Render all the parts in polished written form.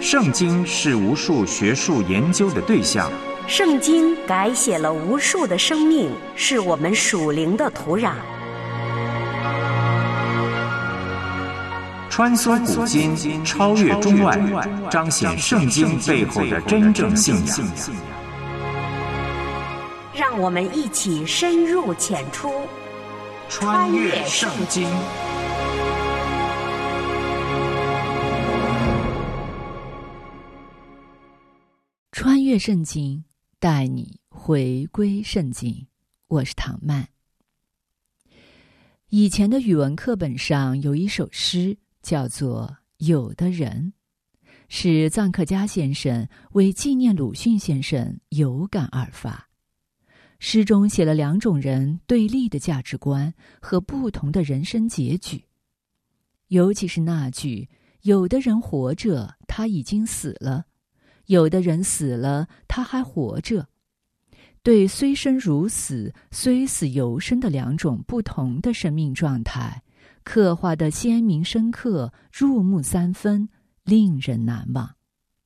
圣经是无数学术研究的对象， 圣经改写了无数的生命，是我们属灵的土壤。 穿梭古今，超越中外，彰显圣经背后的真正信仰。 让我们一起深入浅出， 穿越圣经。 穿越圣经，带你回归圣经。我是唐曼。以前的语文课本上有一首诗，叫做《有的人》，是臧克家先生为纪念鲁迅先生有感而发。诗中写了两种人对立的价值观和不同的人生结局，尤其是那句“有的人活着，他已经死了；有的人死了，他还活着”，对虽生如死，虽死犹生的两种不同的生命状态，刻画得鲜明深刻，入木三分，令人难忘。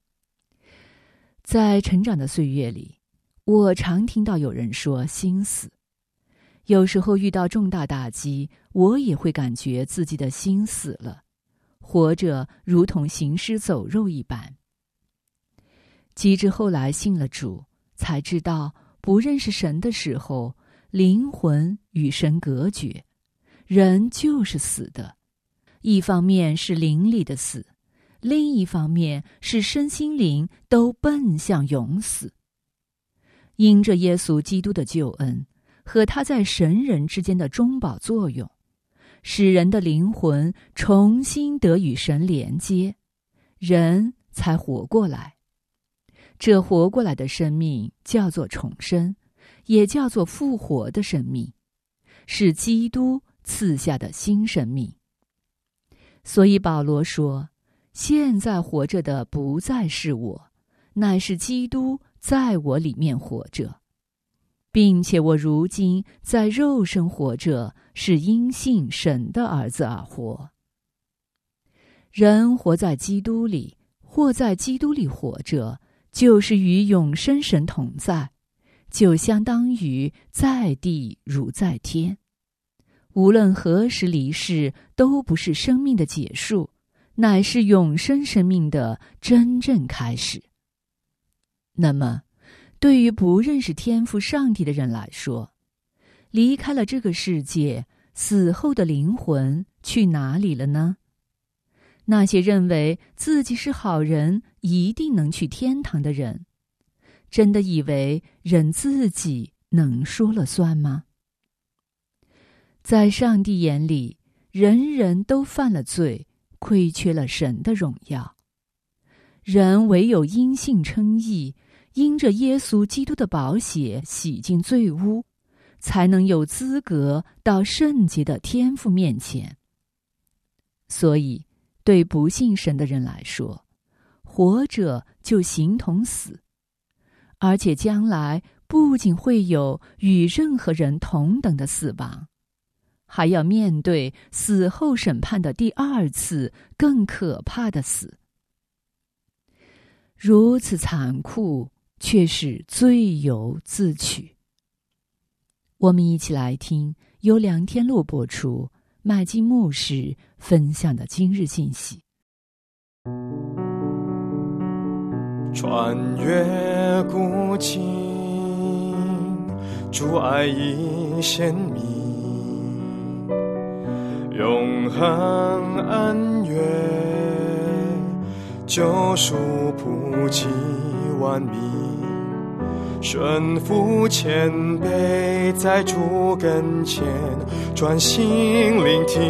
在成长的岁月里，我常听到有人说心死。有时候遇到重大打击，我也会感觉自己的心死了，活着如同行尸走肉一般。及至后来信了主，才知道不认识神的时候，灵魂与神隔绝，人就是死的。一方面是灵里的死，另一方面是身心灵都奔向永死。因着耶稣基督的救恩和他在神人之间的中保作用，使人的灵魂重新得与神连接，人才活过来。这活过来的生命叫做重生，也叫做复活的生命，是基督赐下的新生命。所以保罗说，现在活着的不再是我，乃是基督在我里面活着，并且我如今在肉身活着，是因信神的儿子而活。人活在基督里，或在基督里活着，就是与永生神同在，就相当于在地如在天。无论何时离世，都不是生命的结束，乃是永生生命的真正开始。那么，对于不认识天父上帝的人来说，离开了这个世界，死后的灵魂去哪里了呢？那些认为自己是好人，一定能去天堂的人，真的以为人自己能说了算吗？在上帝眼里，人人都犯了罪，亏缺了神的荣耀。人唯有因信称义，因着耶稣基督的宝血洗净罪污，才能有资格到圣洁的天父面前。所以对不信神的人来说，活着就形同死，而且将来不仅会有与任何人同等的死亡，还要面对死后审判的第二次更可怕的死。如此残酷，却是罪由自取。我们一起来听由梁天禄播出，麦基牧师分享的今日信息。 穿越古今，主爱已显明，永恒恩怨，救赎普及万民，顺服谦卑，在主跟前专心聆听，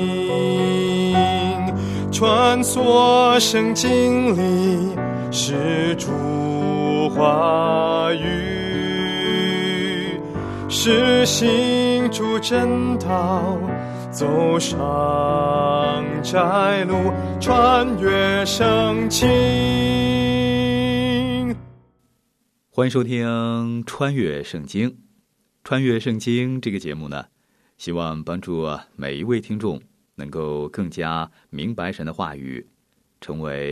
穿梭圣经里是主话语，是行主真道，走上窄路，穿越圣经。 欢迎收听《穿越圣经》。穿越圣经这个节目呢，希望帮助每一位听众能够更加明白神的话语，成为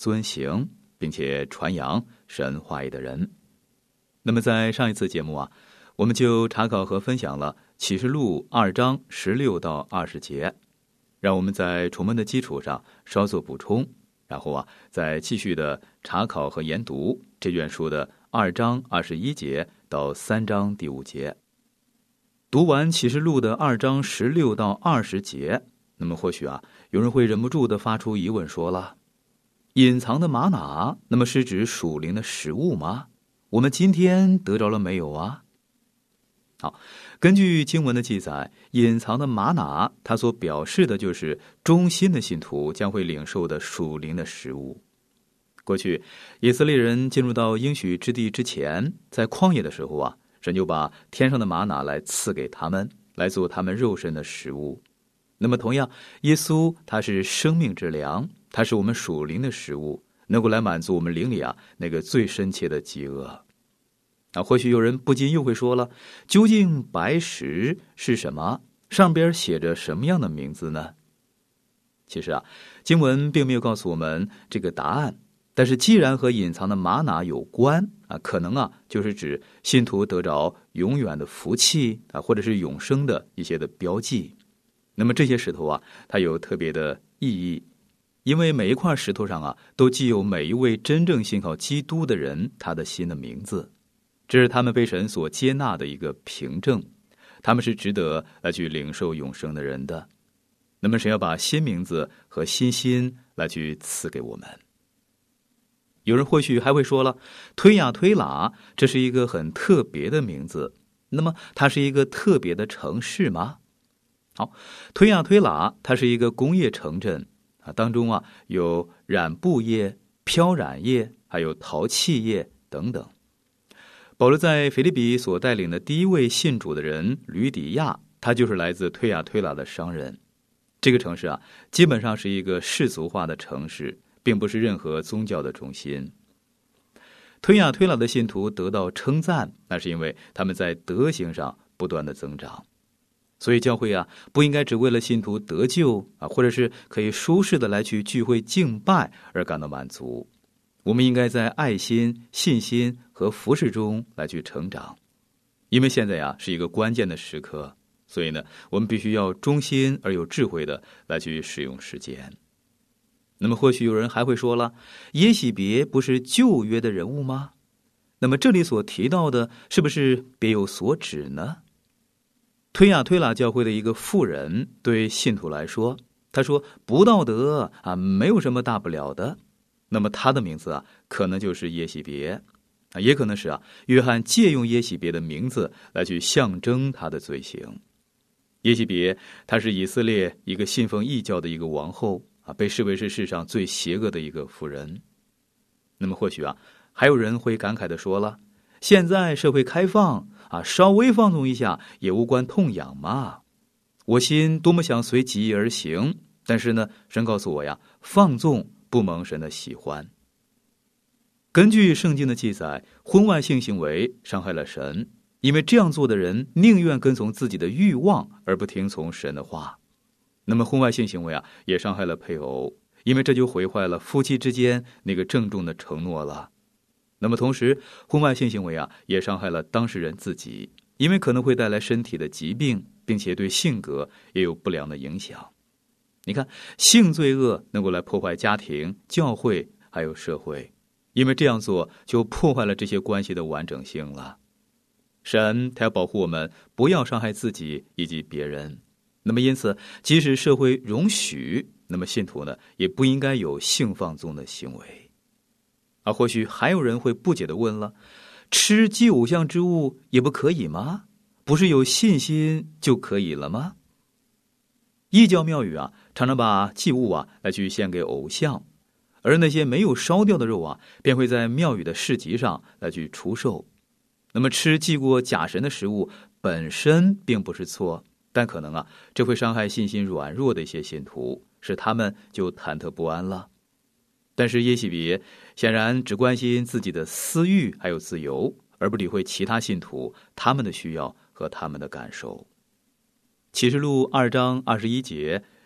遵行并且传扬神话语的人。那么在上一次节目啊，我们就查考和分享了启示录2章16到20节，让我们在重温的基础上稍作补充，然后啊再继续的查考和研读这卷书的2章21节到3章第5节。读完启示录的2章16到20节，那么或许啊有人会忍不住的发出疑问，说了，隐藏的玛瑙那么是指属灵的食物吗？我们今天得着了没有啊？好，根据经文的记载，隐藏的玛瑙它所表示的就是忠心的信徒将会领受的属灵的食物。过去以色列人进入到应许之地之前，在旷野的时候啊，神就把天上的玛瑙来赐给他们，来做他们肉身的食物。那么同样，耶稣他是生命之粮，他是我们属灵的食物，能够来满足我们灵里啊那个最深切的饥饿。或许有人不禁又会说了，究竟白石是什么？上边写着什么样的名字呢？其实啊，经文并没有告诉我们这个答案，但是既然和隐藏的玛瑙有关啊，可能啊就是指信徒得着永远的福气啊，或者是永生的一些的标记。那么这些石头啊，它有特别的意义，因为每一块石头上啊，都记有每一位真正信靠基督的人他的新的名字。这是他们被神所接纳的一个凭证，他们是值得来去领受永生的人的。那么神要把新名字和新心来去赐给我们。有人或许还会说了，推雅推喇这是一个很特别的名字，那么它是一个特别的城市吗？好，推雅推喇它是一个工业城镇啊，当中啊有染布业、漂染业，还有陶器业等等。保罗在腓立比所带领的第一位信主的人吕底亚，他就是来自推雅推喇的商人。这个城市啊，基本上是一个世俗化的城市，并不是任何宗教的中心。推雅推喇的信徒得到称赞，那是因为他们在德行上不断的增长。所以教会啊，不应该只为了信徒得救啊，或者是可以舒适的来去聚会敬拜而感到满足。我们应该在爱心、信心和服事中来去成长，因为现在啊是一个关键的时刻，所以呢，我们必须要忠心而有智慧的来去使用时间。那么或许有人还会说了，耶洗别不是旧约的人物吗？那么这里所提到的是不是别有所指呢？推雅推喇教会的一个妇人对信徒来说，他说不道德啊，没有什么大不了的。那么他的名字啊，可能就是耶洗别啊，也可能是啊，约翰借用耶洗别的名字来去象征他的罪行。耶洗别她是以色列一个信奉异教的一个王后啊，被视为是世上最邪恶的一个妇人。那么或许啊，还有人会感慨的说了，现在社会开放啊，稍微放纵一下也无关痛痒嘛。我心多么想随己意而行，但是呢，神告诉我呀，放纵不蒙神的喜欢。根据圣经的记载，婚外性行为伤害了神，因为这样做的人宁愿跟从自己的欲望而不听从神的话。那么婚外性行为啊，也伤害了配偶，因为这就毁坏了夫妻之间那个郑重的承诺了。那么同时，婚外性行为啊，也伤害了当事人自己，因为可能会带来身体的疾病，并且对性格也有不良的影响。你看，性罪恶能够来破坏家庭、教会还有社会，因为这样做就破坏了这些关系的完整性了。神他要保护我们不要伤害自己以及别人，那么因此即使社会容许，那么信徒呢也不应该有性放纵的行为。或许还有人会不解地问了，吃祭偶像之物也不可以吗？不是有信心就可以了吗？异教庙宇啊，常常把祭物啊来去献给偶像，而那些没有烧掉的肉啊，便会在庙宇的市集上来去出售。那么吃祭过假神的食物本身并不是错，但可能啊，这会伤害信心软弱的一些信徒，使他们就忐忑不安了。但是耶洗别显然只关心自己的私欲还有自由，而不理会其他信徒他们的需要和他们的感受。启示录2章21节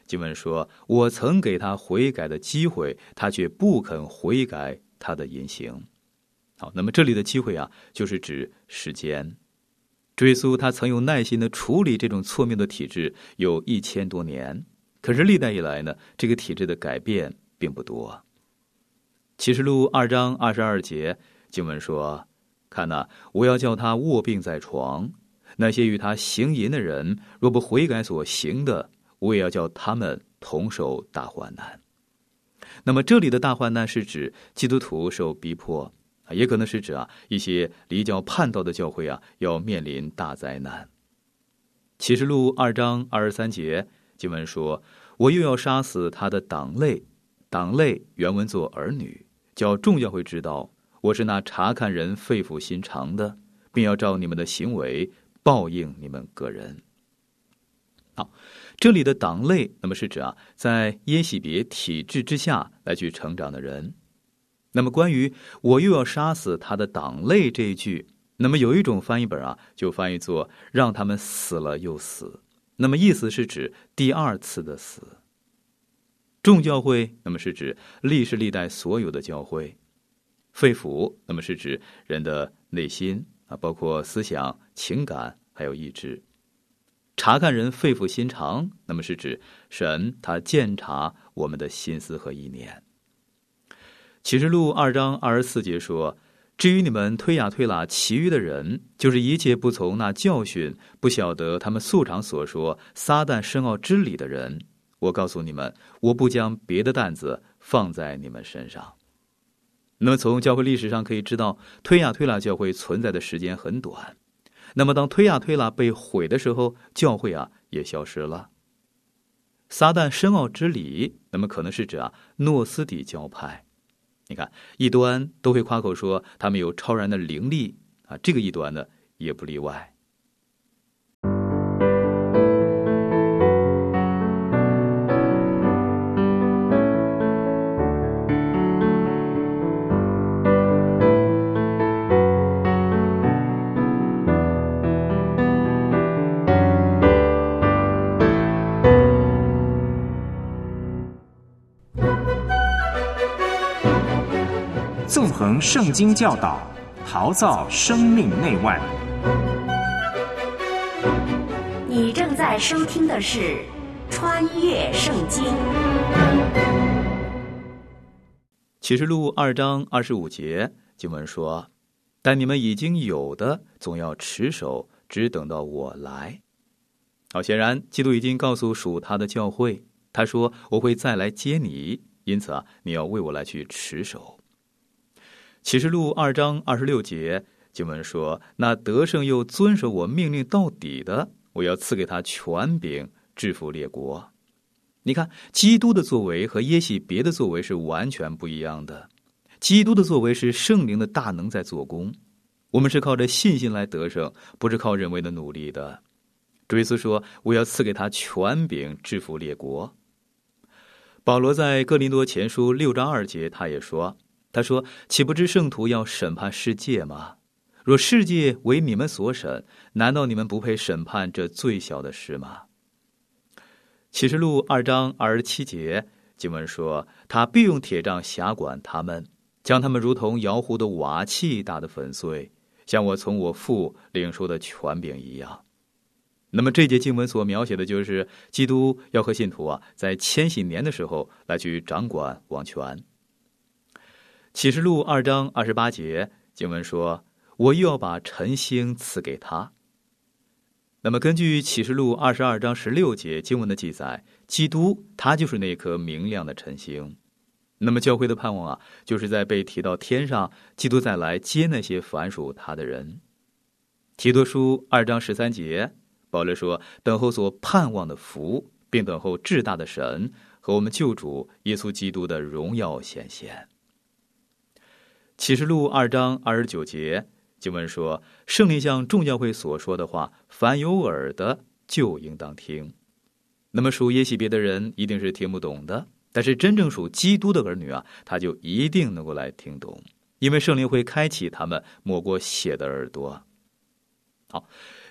经文说，我曾给他悔改的机会，他却不肯悔改他的言行。好，那么这里的机会啊，就是指时间。主耶稣他曾有耐心的处理这种错谬的体制有1000多年，可是历代以来呢，这个体制的改变并不多。启示录2章22节经文说，看哪，我要叫他卧病在床，那些与他行淫的人，若不悔改所行的，我也要叫他们同受大患难。那么这里的大患难是指基督徒受逼迫，也可能是指一些离教叛道的教会要面临大灾难。启示录2章23节经文说，我又要杀死他的党类，党类原文作儿女，叫众教会知道我是那查看人肺腑心肠的，并要照你们的行为报应你们个人。好，这里的党类那么是指在耶洗别体制之下来去成长的人。那么关于我又要杀死他的党类这一句，那么有一种翻译本就翻译作让他们死了又死，那么意思是指第二次的死。众教会那么是指历世历代所有的教会。肺腑那么是指人的内心包括思想、情感还有意志。查看人肺腑心肠，那么是指神他鉴察我们的心思和意念。启示录2章24节说，至于你们推雅推喇其余的人，就是一切不从那教训，不晓得他们素常所说撒旦深奥之理的人，我告诉你们，我不将别的担子放在你们身上。那么从教会历史上可以知道，推雅推喇教会存在的时间很短。那么当推雅推喇被毁的时候，教会也消失了。撒旦深奥之理，那么可能是指诺斯底教派。你看，异端都会夸口说他们有超然的灵力这个异端呢也不例外。 纵横圣经教导，陶造生命内外。 你正在收听的是《穿越圣经》。 启示录2章25节经文说，但你们已经有的，总要持守，只等到我来。好，显然基督已经告诉属他的教会，他说我会再来接你，因此你要为我来去持守。启示录2章26节经文说，那得胜又遵守我命令到底的，我要赐给他权柄，制服列国。你看，基督的作为和耶洗别的作为是完全不一样的。基督的作为是圣灵的大能在做工，我们是靠着信心来得胜，不是靠人为的努力的。主耶稣说，我要赐给他权柄，制服列国。保罗在哥林多前书6章2节他也说，他说，岂不知圣徒要审判世界吗？若世界为你们所审，难道你们不配审判这最小的事吗？启示录2章27节经文说，他必用铁杖辖管他们，将他们如同窑糊的瓦器打得粉碎，像我从我父领受的权柄一样。那么这节经文所描写的就是基督要和信徒在千禧年的时候来去掌管王权。启示录2章28节经文说，我又要把晨星赐给他。那么根据启示录22章16节经文的记载，基督他就是那颗明亮的晨星。那么教会的盼望就是在被提到天上，基督再来接那些凡属他的人。提多书2章13节保罗说，等候所盼望的福，并等候至大的神和我们救主耶稣基督的荣耀显现。启示录2章29节经文说，圣灵向众教会所说的话，凡有耳的就应当听。那么属耶洗别的人一定是听不懂的，但是真正属基督的儿女他就一定能够来听懂，因为圣灵会开启他们抹过血的耳朵。好，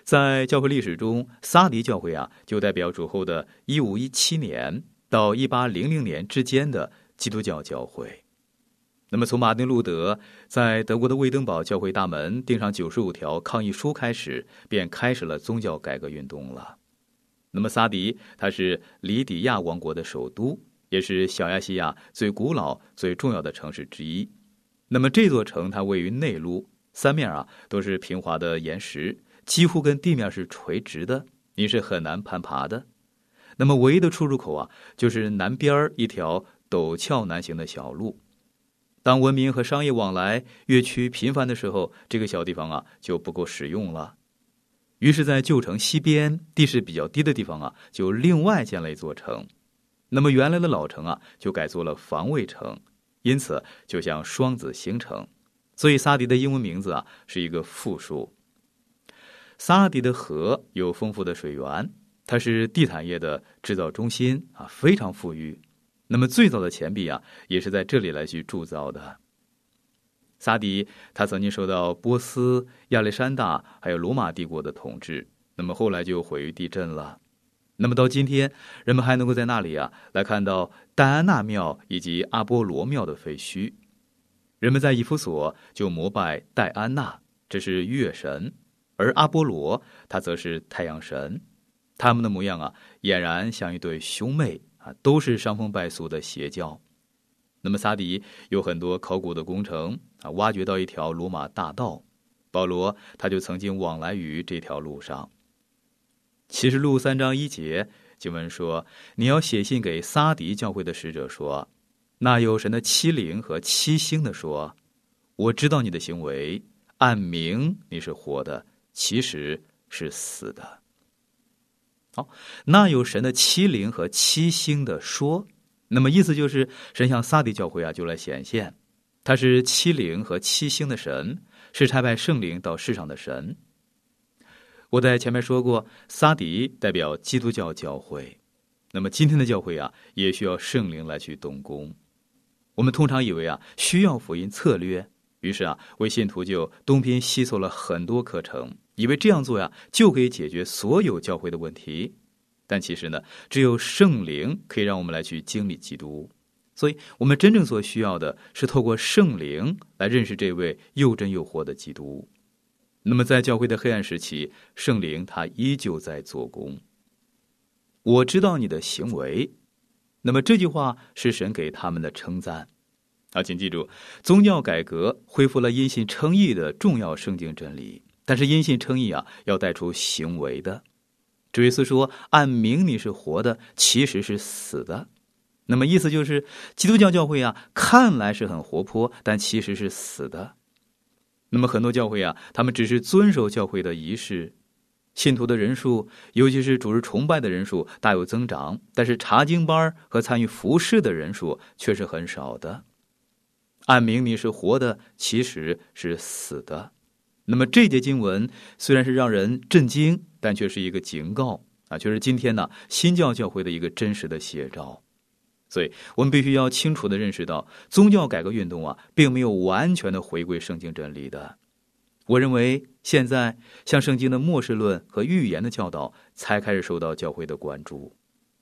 在教会历史中，撒狄教会就代表主后的1517年到1800年之间的基督教教会。那么从马丁路德在德国的魏登堡教会大门钉上95条抗议书开始，便开始了宗教改革运动了。那么撒狄它是里底亚王国的首都，也是小亚细亚最古老最重要的城市之一。那么这座城它位于内陆，三面都是平滑的岩石，几乎跟地面是垂直的，你是很难攀爬的。那么唯一的出入口就是南边一条陡峭难行的小路。当文明和商业往来越趋频繁的时候，这个小地方就不够使用了。于是在旧城西边地势比较低的地方就另外建了一座城。那么原来的老城就改做了防卫城，因此就像双子星城。所以撒狄的英文名字是一个复数。撒狄的河有丰富的水源，它是地毯业的制造中心非常富裕。那么最早的钱币也是在这里来去铸造的。撒狄他曾经受到波斯、亚历山大还有罗马帝国的统治，那么后来就毁于地震了。那么到今天，人们还能够在那里来看到戴安娜庙以及阿波罗庙的废墟。人们在以弗所就膜拜戴安娜，这是月神，而阿波罗他则是太阳神。他们的模样俨然像一对兄妹，都是伤风败俗的邪教。那么撒狄有很多考古的工程挖掘到一条罗马大道，保罗他就曾经往来于这条路上。启示录3章1节经文说，你要写信给撒狄教会的使者说，那有神的7灵和7星的说，我知道你的行为，按名你是活的，其实是死的。好，那有神的7灵和7星的说，那么意思就是神向撒狄教会就来显现，他是7灵和7星的神，是差派圣灵到世上的神。我在前面说过，撒狄代表基督教教会，那么今天的教会也需要圣灵来去动工。我们通常以为需要福音策略，于是为信徒就东拼西凑了很多课程，以为这样做就可以解决所有教会的问题。但其实呢，只有圣灵可以让我们来去经历基督，所以我们真正所需要的是透过圣灵来认识这位又真又活的基督。那么在教会的黑暗时期，圣灵他依旧在做工。我知道你的行为，那么这句话是神给他们的称赞。请记住，宗教改革恢复了因信称义的重要圣经真理，但是因信称义要带出行为的。主耶稣说，按名你是活的，其实是死的。那么意思就是，基督教教会看来是很活泼，但其实是死的。那么很多教会他们只是遵守教会的仪式，信徒的人数，尤其是主日崇拜的人数大有增长，但是查经班和参与服事的人数却是很少的。按名你是活的，其实是死的。那么这节经文虽然是让人震惊，但却是一个警告却是今天新教教会的一个真实的写照。所以我们必须要清楚地认识到，宗教改革运动并没有完全的回归圣经真理的。我认为现在像圣经的末世论和预言的教导才开始受到教会的关注。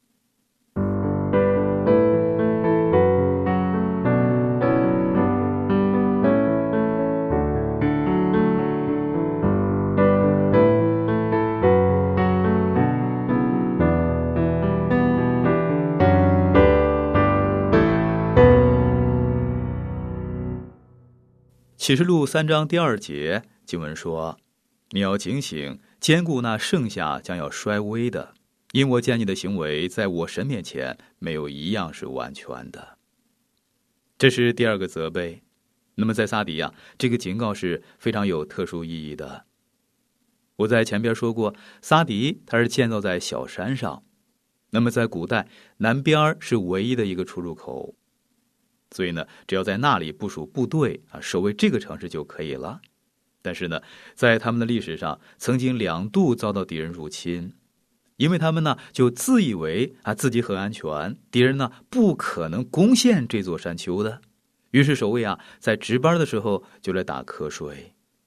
启示录3章第2节经文说，你要警醒，坚固那剩下将要衰微的，因我见你的行为在我神面前没有一样是完全的。这是第二个责备。那么在撒狄这个警告是非常有特殊意义的。我在前边说过，撒狄它是建造在小山上，那么在古代南边是唯一的一个出入口，所以呢，只要在那里部署部队守卫这个城市就可以了。但是呢，在他们的历史上，曾经2度遭到敌人入侵，因为他们呢就自以为自己很安全，敌人呢不可能攻陷这座山丘的。于是守卫在值班的时候就来打瞌睡。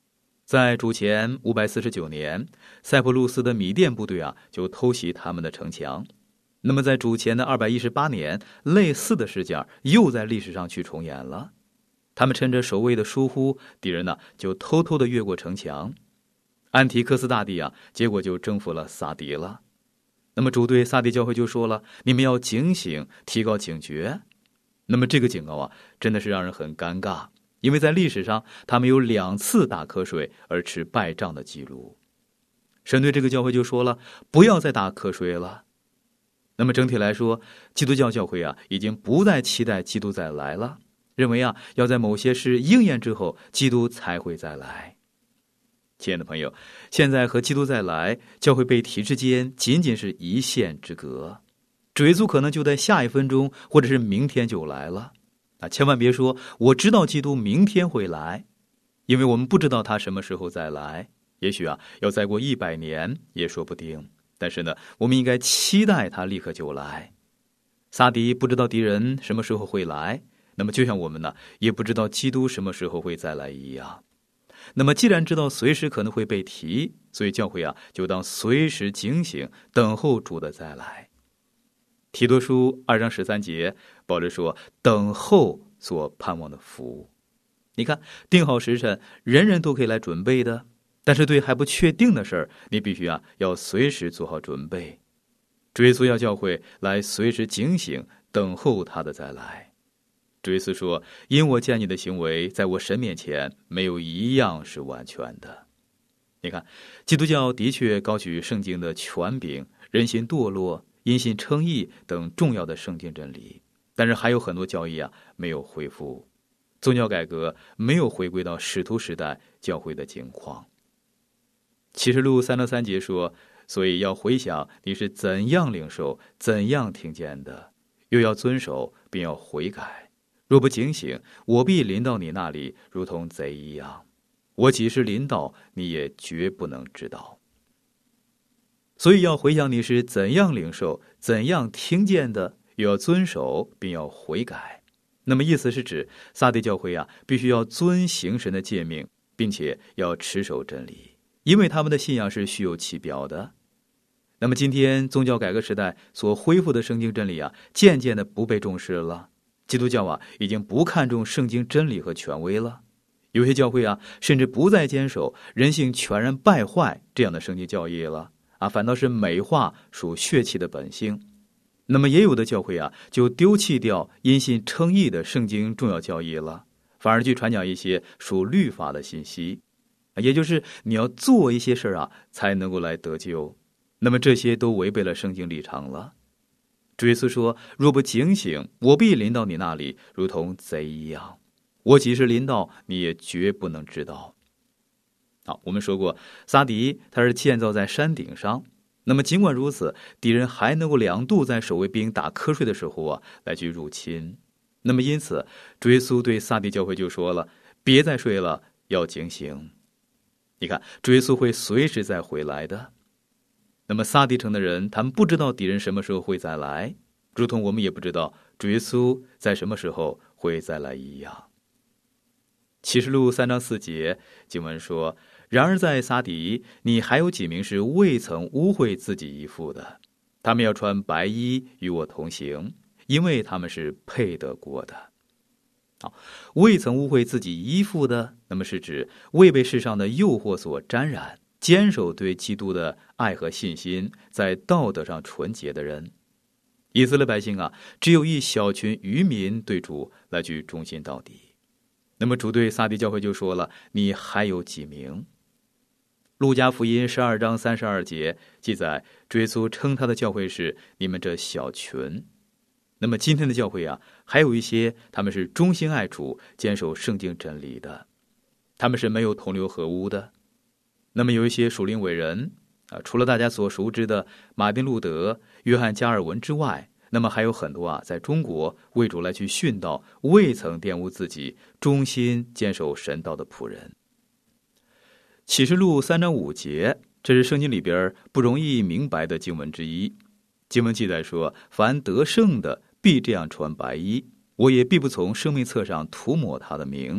在主前549年，塞浦路斯的米甸部队就偷袭他们的城墙。那么在主前的218年，类似的事件又在历史上去重演了。他们趁着守卫的疏忽，敌人就偷偷地越过城墙。安提克斯大帝结果就征服了撒狄了。那么主对撒狄教会就说了，你们要警醒，提高警觉。那么这个警告真的是让人很尴尬，因为在历史上他们有2次打瞌睡而吃败仗的记录。神对这个教会就说了，不要再打瞌睡了。那么整体来说，基督教教会已经不再期待基督再来了，认为要在某些事应验之后，基督才会再来。亲爱的朋友，现在和基督再来，教会被提之间仅仅是一线之隔，主耶稣可能就在下一分钟或者是明天就来了。千万别说我知道基督明天会来，因为我们不知道他什么时候再来，也许要再过100年也说不定。但是呢，我们应该期待他立刻就来。撒狄不知道敌人什么时候会来，那么就像我们也不知道基督什么时候会再来一样。那么既然知道随时可能会被提，所以教会就当随时警醒，等候主的再来。提多书2章13节，保罗说，等候所盼望的福。你看，定好时辰，人人都可以来准备的，但是对还不确定的事儿，你必须要随时做好准备。主耶稣要教会来随时警醒，等候他的再来。主耶稣说，因我见你的行为在我神面前没有一样是完全的。你看，基督教的确高举圣经的权柄、人心堕落、因信称义等重要的圣经真理，但是还有很多教义没有恢复，宗教改革没有回归到使徒时代教会的境况。启示录3章3节说，所以要回想你是怎样领受、怎样听见的，又要遵守，并要悔改。若不警醒，我必临到你那里，如同贼一样。我即使临到，你也绝不能知道。所以要回想你是怎样领受、怎样听见的，又要遵守，并要悔改。那么意思是指撒狄教会必须要遵行神的诫命，并且要持守真理，因为他们的信仰是虚有其表的。那么今天宗教改革时代所恢复的圣经真理渐渐的不被重视了。基督教已经不看重圣经真理和权威了，有些教会甚至不再坚守人性全然败坏这样的圣经教义了反倒是美化属血气的本性。那么也有的教会就丢弃掉因信称义的圣经重要教义了，反而去传讲一些属律法的信息，也就是你要做一些事才能够来得救。那么这些都违背了圣经立场了。主耶稣说，若不警醒，我必临到你那里，如同贼一样。我即使临到，你也绝不能知道。好，我们说过，撒狄他是建造在山顶上，那么尽管如此，敌人还能够2度在守卫兵打瞌睡的时候来去入侵。那么因此，主耶稣对撒狄教会就说了，别再睡了，要警醒。你看，主耶稣会随时再回来的。那么撒狄城的人，他们不知道敌人什么时候会再来，如同我们也不知道主耶稣在什么时候会再来一样。启示录3章4节经文说，然而在撒狄，你还有几名是未曾污秽自己衣服的，他们要穿白衣与我同行，因为他们是配得过的。好，未曾污秽自己衣服的，那么是指未被世上的诱惑所沾染，坚守对基督的爱和信心，在道德上纯洁的人。以色列百姓只有一小群渔民对主来去忠心到底。那么主对撒狄教会就说了，你还有几名？路加福音12章32节记载，主耶稣称他的教会是你们这小群。那么今天的教会还有一些他们是忠心爱主、坚守圣经真理的，他们是没有同流合污的。那么有一些属灵伟人除了大家所熟知的马丁路德、约翰加尔文之外，那么还有很多在中国为主来去殉道，未曾玷污自己，忠心坚守神道的仆人。启示录3章5节，这是圣经里边不容易明白的经文之一。经文记载说，凡得胜的必这样穿白衣，我也必不从生命册上涂抹他的名，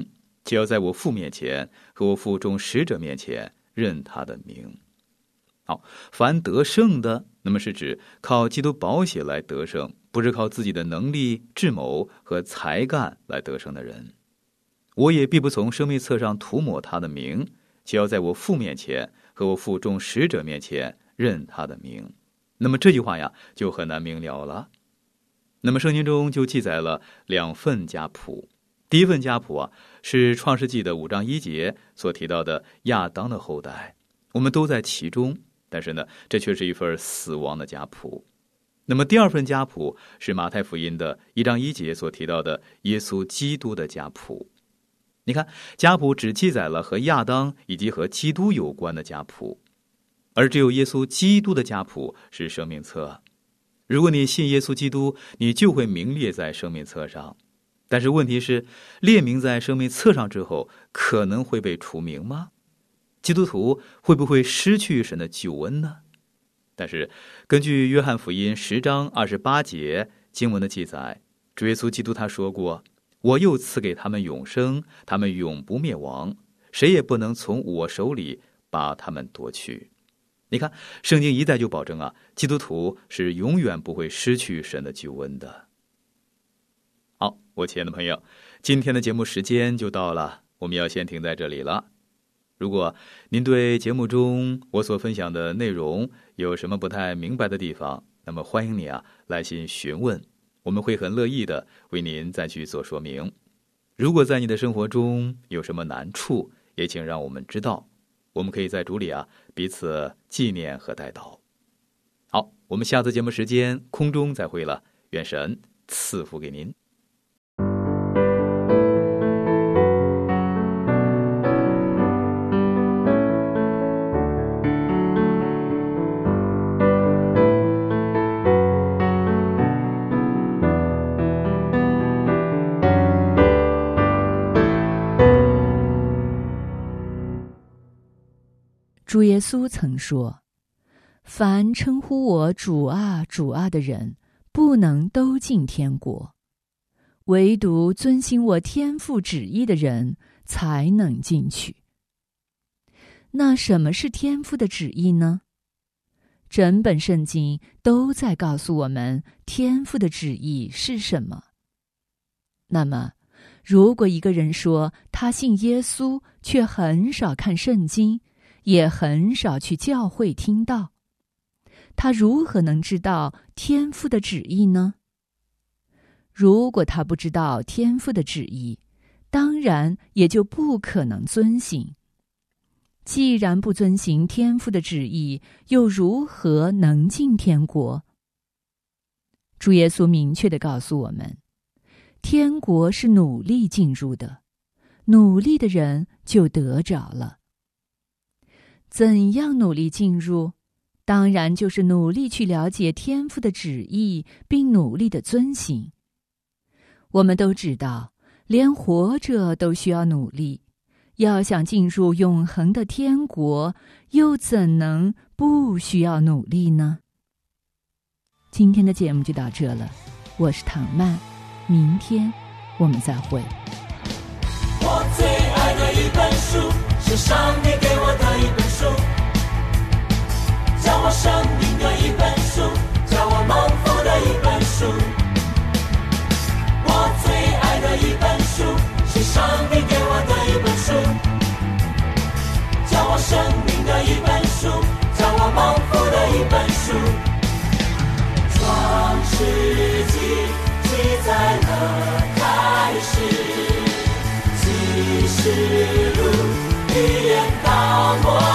就要在我父面前和我父众使者面前认他的名。好，凡得胜的，那么是指靠基督宝血来得胜，不是靠自己的能力、智谋和才干来得胜的人。我也必不从生命册上涂抹他的名，就要在我父面前和我父众使者面前认他的名。那么这句话呀，就很难明了了。那么圣经中就记载了2份家谱。第一份家谱啊，是创世纪的5章1节所提到的亚当的后代，我们都在其中，但是呢，这却是一份死亡的家谱。那么第二份家谱是马太福音的1章1节所提到的耶稣基督的家谱。你看，家谱只记载了和亚当以及和基督有关的家谱，而只有耶稣基督的家谱是生命册。如果你信耶稣基督，你就会名列在生命册上。但是问题是，列名在生命册上之后，可能会被除名吗？基督徒会不会失去神的救恩呢？但是根据约翰福音10章28节经文的记载，主耶稣基督他说过，我又赐给他们永生，他们永不灭亡，谁也不能从我手里把他们夺去。你看，圣经一再就保证啊，基督徒是永远不会失去神的救恩的。好，我亲爱的朋友，今天的节目时间就到了，我们要先停在这里了。如果您对节目中我所分享的内容有什么不太明白的地方，那么欢迎你来信询问，我们会很乐意的为您再去做说明。如果在你的生活中有什么难处，也请让我们知道，我们可以在主里彼此纪念和代祷。好，我们下次节目时间空中再会了，愿神赐福给您。 主耶稣曾说，凡称呼我主啊主啊的人，不能都进天国，唯独遵行我天父旨意的人才能进去。那什么是天父的旨意呢？整本圣经都在告诉我们天父的旨意是什么。那么如果一个人说他信耶稣，却很少看圣经，也很少去教会听道，他如何能知道天父的旨意呢？如果他不知道天父的旨意，当然也就不可能遵行。既然不遵行天父的旨意，又如何能进天国？主耶稣明确地告诉我们，天国是努力进入的，努力的人就得着了。怎样努力进入？当然就是努力去了解天父的旨意，并努力地遵行。我们都知道，连活着都需要努力，要想进入永恒的天国，又怎能不需要努力呢？今天的节目就到这了，我是唐曼，明天我们再会。 我最爱的一本书，是上帝给我的一本书，教我生命的一本书，教我蒙福的一本书。我最爱的一本书，是上帝给我的一本书，教我生命的一本书，教我蒙福的一本书。创世纪记载了开始，启示录预言到末